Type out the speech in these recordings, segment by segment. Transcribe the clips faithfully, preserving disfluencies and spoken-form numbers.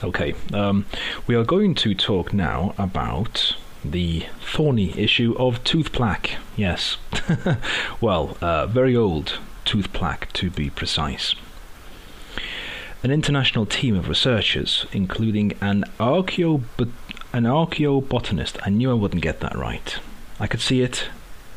Okay, um, we are going to talk now about the thorny issue of tooth plaque. Yes, well, uh, very old tooth plaque to be precise. An international team of researchers, including an archaeo an archaeobotanist. I knew I wouldn't get that right. I could see it.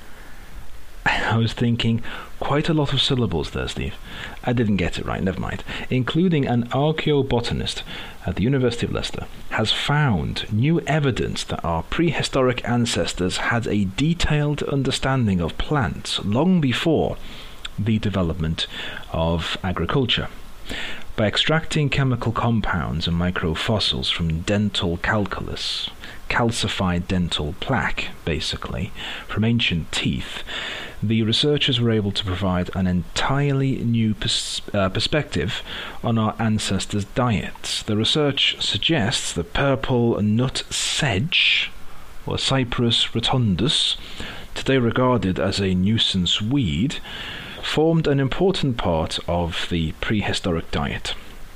I was thinking quite a lot of syllables there, Steve. I didn't get it right, never mind. Including an archaeobotanist at the University of Leicester, has found new evidence that our prehistoric ancestors had a detailed understanding of plants long before the development of agriculture. By extracting chemical compounds and microfossils from dental calculus, calcified dental plaque, basically, from ancient teeth, the researchers were able to provide an entirely new pers- uh, perspective on our ancestors' diets. The research suggests the purple nut sedge, or Cyperus rotundus, today regarded as a nuisance weed, formed an important part of the prehistoric diet.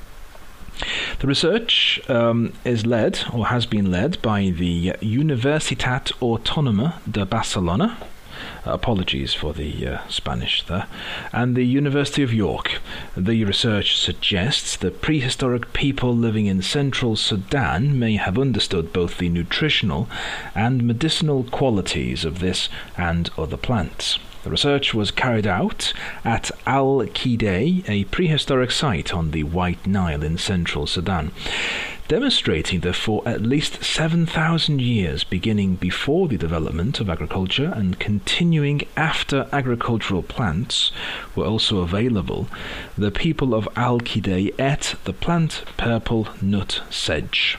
The research um, is led, or has been led, by the Universitat Autónoma de Barcelona, uh, apologies for the uh, Spanish there, and the University of York. The research suggests that prehistoric people living in central Sudan may have understood both the nutritional and medicinal qualities of this and other plants. The research was carried out at Al-Qidai, a prehistoric site on the White Nile in central Sudan, demonstrating that for at least seven thousand years, beginning before the development of agriculture and continuing after agricultural plants were also available, the people of Al-Qidai ate the plant purple nut sedge.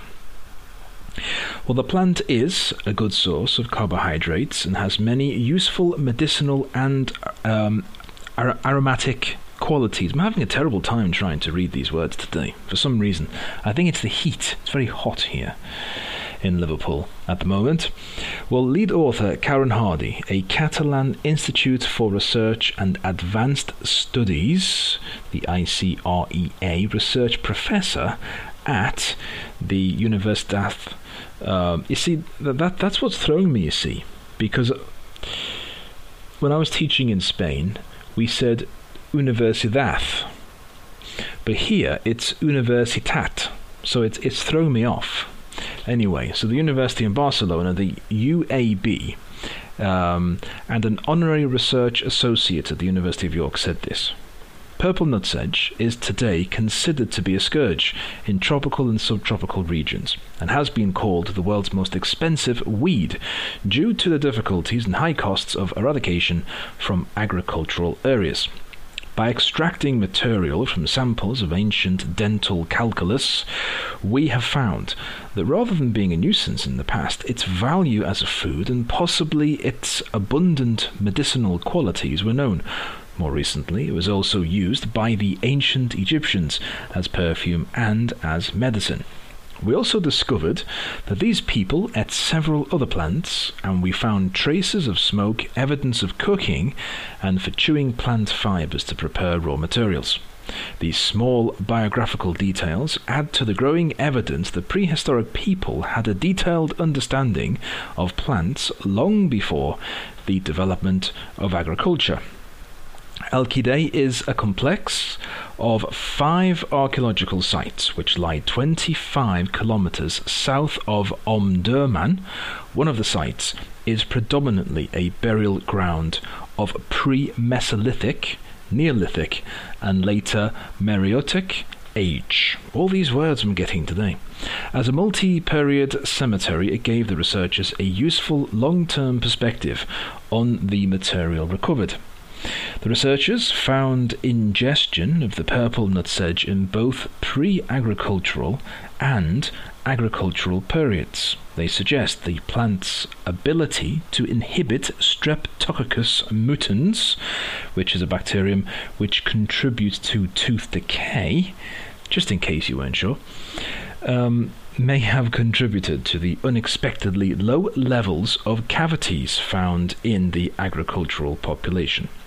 Well, the plant is a good source of carbohydrates and has many useful medicinal and um, ar- aromatic qualities. I'm having a terrible time trying to read these words today, for some reason. I think it's the heat. It's very hot here in Liverpool at the moment. Well, lead author Karen Hardy, a Catalan Institute for Research and Advanced Studies, the I C R E A, research professor at the Universitat. Um, you see, that, that that's what's throwing me, you see, because when I was teaching in Spain, we said Universidad, but here it's Universitat, so it's it's thrown me off. Anyway, so the university in Barcelona, the U A B, um, and an honorary research associate at the University of York said this: purple nut sedge is today considered to be a scourge in tropical and subtropical regions, and has been called the world's most expensive weed due to the difficulties and high costs of eradication from agricultural areas. By extracting material from samples of ancient dental calculus, we have found that rather than being a nuisance in the past, its value as a food and possibly its abundant medicinal qualities were known. More recently, it was also used by the ancient Egyptians as perfume and as medicine. We also discovered that these people ate several other plants, and we found traces of smoke, evidence of cooking, and for chewing plant fibers to prepare raw materials. These small biographical details add to the growing evidence that prehistoric people had a detailed understanding of plants long before the development of agriculture. Al-Qidai is a complex of five archaeological sites which lie twenty-five kilometers south of Omdurman. One of the sites is predominantly a burial ground of pre-Mesolithic, Neolithic, and later Meroitic age. All these words I'm getting today. As a multi-period cemetery, it gave the researchers a useful long-term perspective on the material recovered. The researchers found ingestion of the purple nut sedge in both pre-agricultural and agricultural periods. They suggest the plant's ability to inhibit Streptococcus mutans, which is a bacterium which contributes to tooth decay, just in case you weren't sure, um, may have contributed to the unexpectedly low levels of cavities found in the agricultural population.